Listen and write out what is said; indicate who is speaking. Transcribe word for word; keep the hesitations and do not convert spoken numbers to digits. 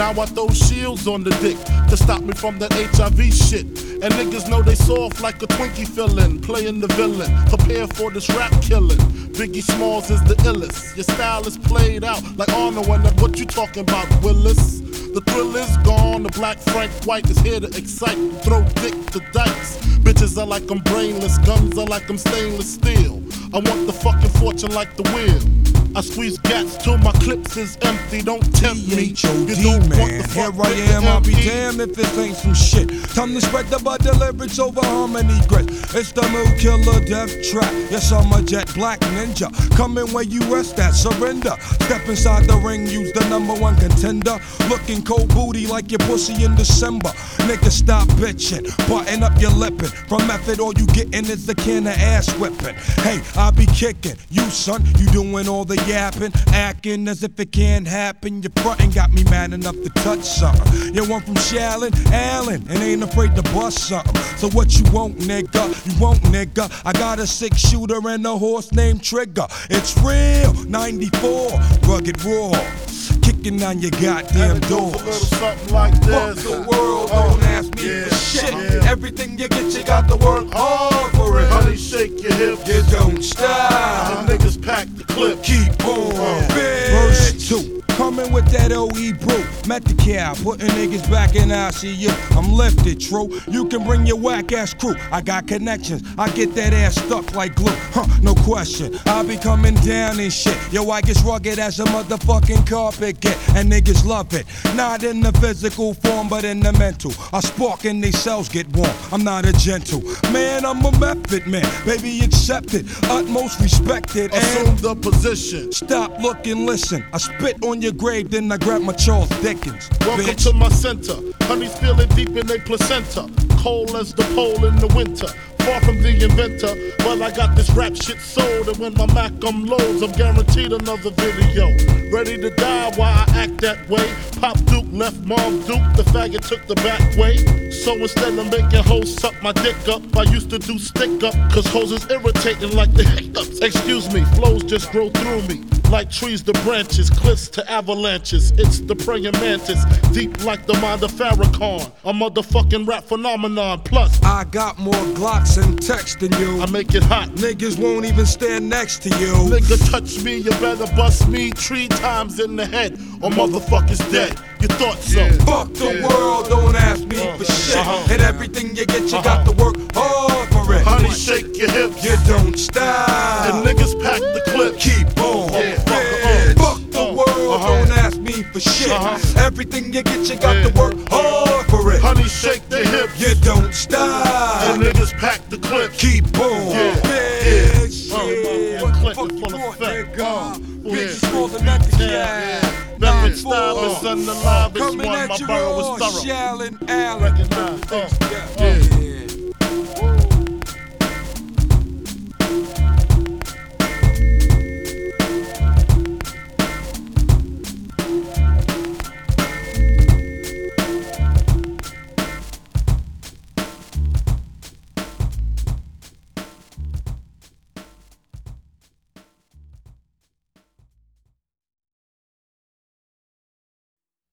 Speaker 1: Now I throw shields on the dick to stop me from that H I V shit. And niggas know they soft like a Twinkie fillin', playing the villain. Prepare for this rap killing. Biggie Smalls is the illest. Your style is played out like Arnold and that what you talking about, Willis? The thrill is gone, the black Frank White is here to excite. Throw dick to dice. Bitches are like I'm brainless, guns are like I'm stainless steel. I want the fucking fortune like the wheel. I squeeze gats till my clips is empty. Don't tempt me. You don't want the fuck.
Speaker 2: Here I am, I'll be damned if this ain't some shit. Time to spread the butter lyrics over harmony grit. It's the Mood Killer Death Trap. Yes, I'm a jet black ninja. Coming where you rest at, surrender. Step inside the ring, use the number one contender. Looking cold booty like your pussy in December. Nigga, stop bitching, button up your lippin'. From method, all you gettin' is a can of ass whipping. Hey, I be kicking. You son, you doing all the yapping, acting as if it can't happen. Your frontin' got me mad enough to touch something. You want from Shallon, Allen, and ain't afraid to bust something. So what you want, nigga? You want, nigga? I got a six shooter and a horse named Trigger. It's real, ninety-four, rugged raw. Kicking on your goddamn doors.
Speaker 1: A little something like this.
Speaker 2: Fuck the world, don't ask me
Speaker 1: yeah,
Speaker 2: for shit.
Speaker 1: yeah.
Speaker 2: Everything you get, you got to work hard for it.
Speaker 1: Honey, shake your hips.
Speaker 2: You don't stop.
Speaker 1: The niggas pack the clip.
Speaker 2: Keep on.
Speaker 1: Uh,
Speaker 2: Verse two. Coming with that O E brew. Met the cow, putting niggas back in I C U. I'm lifted, true. You can bring your whack ass crew. I got connections. I get that ass stuck like glue. Huh, no question. I be coming down and shit. Yo, I get rugged as a motherfucking carpet get. And niggas love it. Not in the physical form, but in the mental. I spark and they cells get warm. I'm not a gentle man, I'm a method man. Baby, accept it. Utmost respected.
Speaker 1: Assume the position.
Speaker 2: Stop, look, and listen. I spit on your grave, then I grab my Charles Dickens.
Speaker 1: Welcome
Speaker 2: bitch.
Speaker 1: to my center. Honey's feeling deep in their placenta. Cold as the pole in the winter. Far from the inventor, but I got this rap shit sold. And when my Mac unloads, I'm guaranteed another video. Ready to die while I act that way. Pop Duke left Mom Duke, the faggot took the back way. So instead of making hoes suck my dick up, I used to do stick up, cause hoes is irritating like the hiccups. Excuse me, flows just grow through me. Like trees to branches, cliffs to avalanches. It's the praying mantis, deep like the mind of Farrakhan. A motherfucking rap phenomenon. Plus,
Speaker 2: I got more Glocks and text than you.
Speaker 1: I make it hot.
Speaker 2: Niggas won't even stand next to you.
Speaker 1: Nigga touch me, you better bust me three times in the head, or motherfuckers dead. You thought so?
Speaker 2: Yeah. Fuck the yeah. world, don't ask me uh, for shit. Uh-huh. And everything you get, you uh-huh. got to work hard for it.
Speaker 1: Honey, shake your hips.
Speaker 2: You don't stop.
Speaker 1: And niggas pack the clip.
Speaker 2: Keep on.
Speaker 1: Yeah.
Speaker 2: Yeah. Fuck the uh, world, uh-huh. don't ask me for shit. Uh-huh. Everything you get, you got yeah. to work hard for it.
Speaker 1: Honey, shake the hips.
Speaker 2: You don't stop.
Speaker 1: And niggas pack the clip.
Speaker 2: Keep on.
Speaker 1: Yeah.
Speaker 2: Yeah.
Speaker 1: Yeah. One clip in full effect.
Speaker 2: Bitches more than that to yeah.
Speaker 1: Method style is on the live. It's
Speaker 2: Coming
Speaker 1: one.
Speaker 2: at
Speaker 1: My
Speaker 2: you
Speaker 1: borough
Speaker 2: all,
Speaker 1: is thorough.
Speaker 2: Shallon, Allen.
Speaker 1: Recognize. Uh,
Speaker 2: yeah. yeah.